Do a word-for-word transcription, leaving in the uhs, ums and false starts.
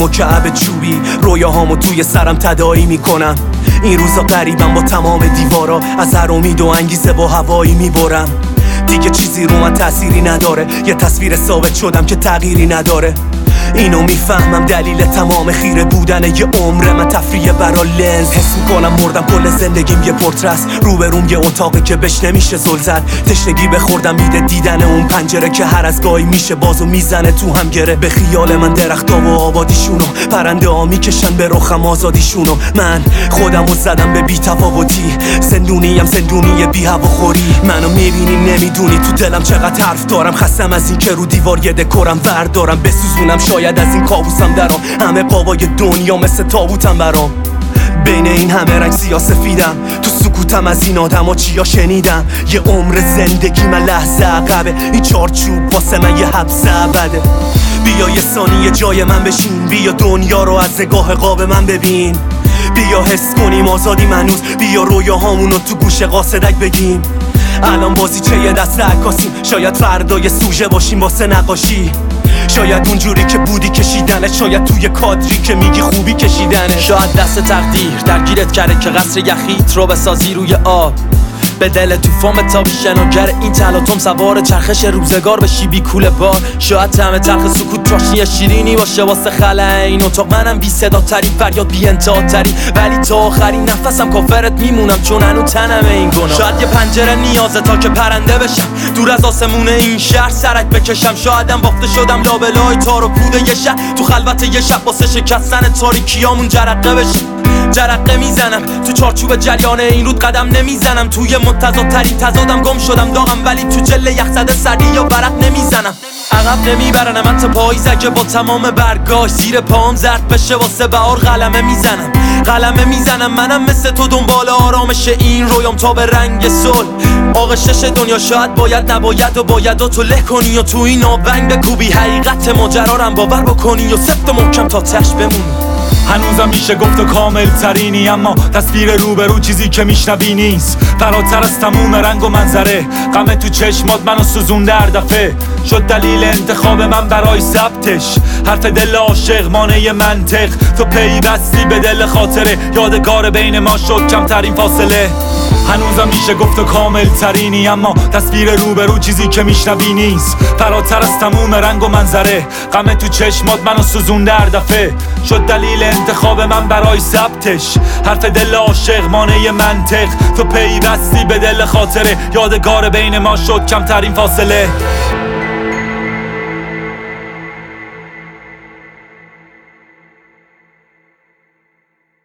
مکعب چوبی رویاهامو توی سرم تداعی میکنم. این روزا غریبم با تمام دیوارا، از هر امید و انگیزه با هوایی میبرم. دیگه چیزی رو من تأثیری نداره، یه تصویر ثابت شدم که تغییری نداره. اینو میفهمم دلیل تمام خیره بودن یه عمر من تفریه برا لنز. حس میکنم مردم، کل زندگیم یه پورترست، روبروم یه اتاقی که بهش نمیشه زل زد. تشنگی بخوردم میده دیدن اون پنجره که هر از گاهی میشه بازو میزنه تو هم گره. به خیال من درختا و آبادیشونو، پرنده ها میکشن به رخم آزادیشونو. من خودمو زدم به بی تفاوتی، زندونیم زندونی بی هواخوری. منو میبینی نمیدونی تو دلم چقدر حرف دارم. خستم از این که رو دیوار یه دکورم وردارم بسوزونم، شاید از این کابوسم درام. همه قابای دنیا مثل تابوتم برام. بین این همه رنگ سیاسفیدم، تو سکوتم از این آدم ها چیا شنیدم. یه عمر زندگی من لحظه عقبه، این چارچوب واسه من یه حبس ابده. بیا یه ثانیه جای من بشین، بیا دنیا رو از نگاه قاب من ببین. بیا حس کنیم آزادیم هنوز، بیا رویاهامونو تو گوش قاصدک بگیم. الان بازیچه یه دست عکاسیم، شاید فردا یه سوژه باشیم واسه نقاشی. شاید اونجوری که بودی کشیدنه، شاید توی کادری که میگی خوبی کشیدنه. شاید دست تقدیر درگیرت کرده که قصر یخیت رو بسازی روی آب. به دل توفان تابی شناگر این تلاطم، سوار چرخش روزگار بشی بی کوله بار. شاید طعم تلخ سکوت چاشنی شیرینی باشه واسه خلأ این اتاق. منم بی صدا تری، فریاد بی انتها تری، ولی تا آخرین نفسم کافرت میمونم چون هنو تنم این گناه. شاید یه پنجره نیازه تا که پرنده بشم، دور از آسمون این شهر سرک بکشم. شایدم باخته شدم لابلای تار و پود یه شهر، تو خلوت یه شب واسه شکستن تاریکیامون جرقه بشم. جرقه میزنم تو چارچوب جریان این رود، قدم نمیزنم توی متضادترین تضادم. گم شدم داغم ولی تو جل یخزده سردی یا ورق نمیزنم. عقب نمیبرنم من تا پاییز، اگه با تمام برگاش زیر پام زرد بشه واسه بهار قلمه میزنم. قلمه میزنم منم مثل تو دنبال آرامش این رویام تا به رنگ صلح. آغشش دنیا شاید باید نباید و باید و تو له کنی و تو این آونگ بکوبی. حقیقت ماجرارم باور بکنی و سفت و محکم تا تش بمونی. هنوزم میشه گفت و کامل ترینی، اما تصویر روبرو چیزی که میشنوی نیست. فراتر از تموم رنگ و منظره، غم تو چشمات منو سوزون در دفعه. شد دلیل انتخاب من برای ثبتش، حرف دل عاشق مانع منطق. تو پیوستی به دل خاطره، یادگار بین ما شد کمترین فاصله. هنوزم میشه گفت و کامل ترینی، اما تصویر روبرو چیزی که میشنوی نیست. فراتر از تموم رنگ و منظره، غم تو چشمات منو سوزون در دفعه. شد دلیل انتخاب من برای ثبتش، حرف دل عاشق مانع منطق. تو پیوستی به دل خاطره، یادگار بین ما شد کمترین فاصله.